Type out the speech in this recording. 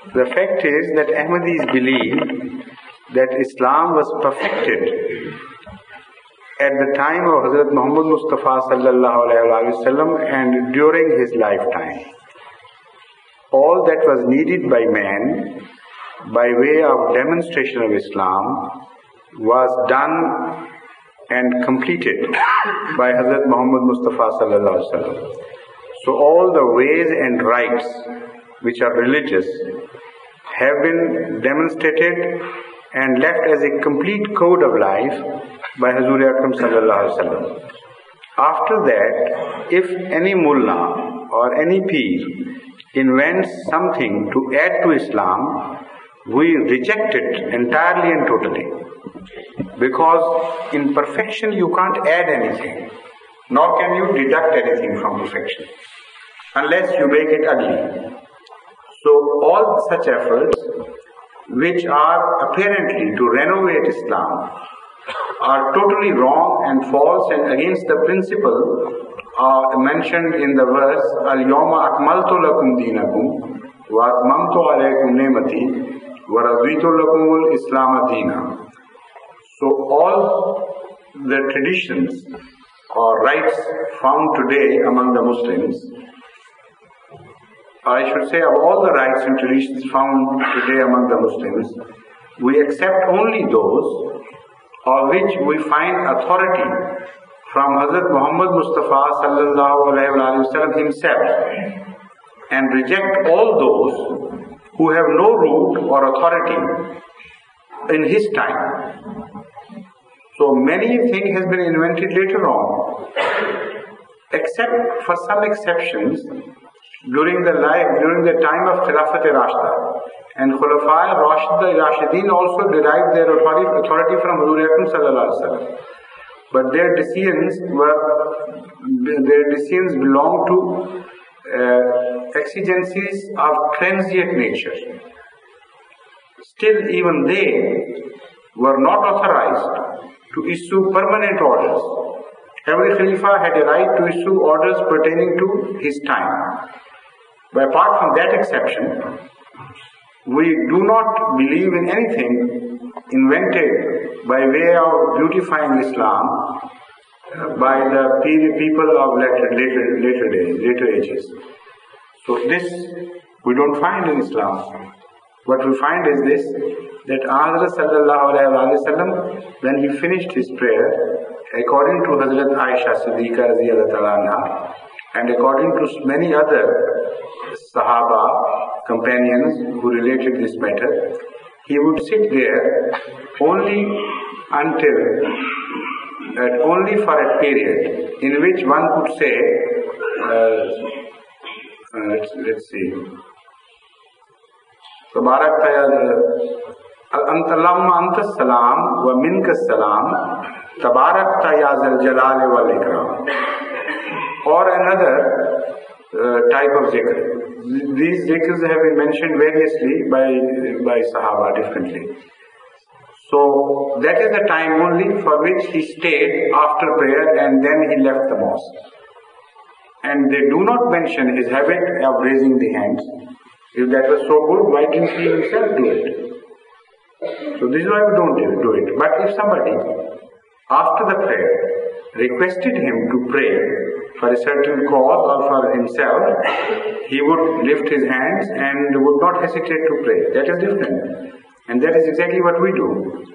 The fact is that Ahmadis believe that Islam was perfected at the time of Hazrat Muhammad Mustafa sallallahu alaihi wasallam and during his lifetime. All that was needed by man by way of demonstration of Islam was done and completed by Hazrat Muhammad Mustafa sallallahu alaihi wasallam. So all the ways and rites which are religious have been demonstrated and left as a complete code of life by Hazur Akram sallallahu alaihi wasallam. After that, if any mullah or any peer invents something to add to Islam, we reject it entirely and totally. Because in perfection you can't add anything, nor can you deduct anything from perfection, unless you make it ugly. So all such efforts which are apparently to renovate Islam are totally wrong and false and against the principle mentioned in the verse Al-Yawma Akmaltu Lakum Deenakum wa Atmamtu Alaykum Ni'mati wa Raditu Lakumul Islam Deena. So all the traditions or rites found today among the Muslims, I should say of all the rites and traditions found today among the Muslims, we accept only those of which we find authority from Hazrat Muhammad Mustafa sallallahu alaihi wasallam himself, and reject all those who have no root or authority in his time. So many things has been invented later on, except for some exceptions during the time of Khilafat Rashida. And Khulafa Rashidin also derived their authority from Hazur Akram sallallahu alaihi wasallam. But their decisions belong to exigencies of transient nature. Still, even they were not authorized to issue permanent orders. Every Khalifa had a right to issue orders pertaining to his time. But apart from that exception, we do not believe in anything invented by way of beautifying Islam by the people of later ages. So this we don't find in Islam. What we find is this, that Hazrat sallallahu alaihi wasallam, when he finished his prayer, according to Hazrat Aisha Siddiqa radhiyallahu ta'ala anha, and according to many other Sahaba, companions who related this matter, he would sit there only for a period in which one could say, let's see, Allahumma anta salam wa minka salam tabarakta ya zal jalali wal ikram, or another type of zikr. These zikrs have been mentioned variously by Sahaba differently. So that is the time only for which he stayed after prayer and then he left the mosque. And they do not mention his habit of raising the hands. If that was so good, why didn't he himself do it? So this is why we don't do it. But if somebody, after the prayer, requested him to pray for a certain cause or for himself, he would lift his hands and would not hesitate to pray. That is different. And that is exactly what we do.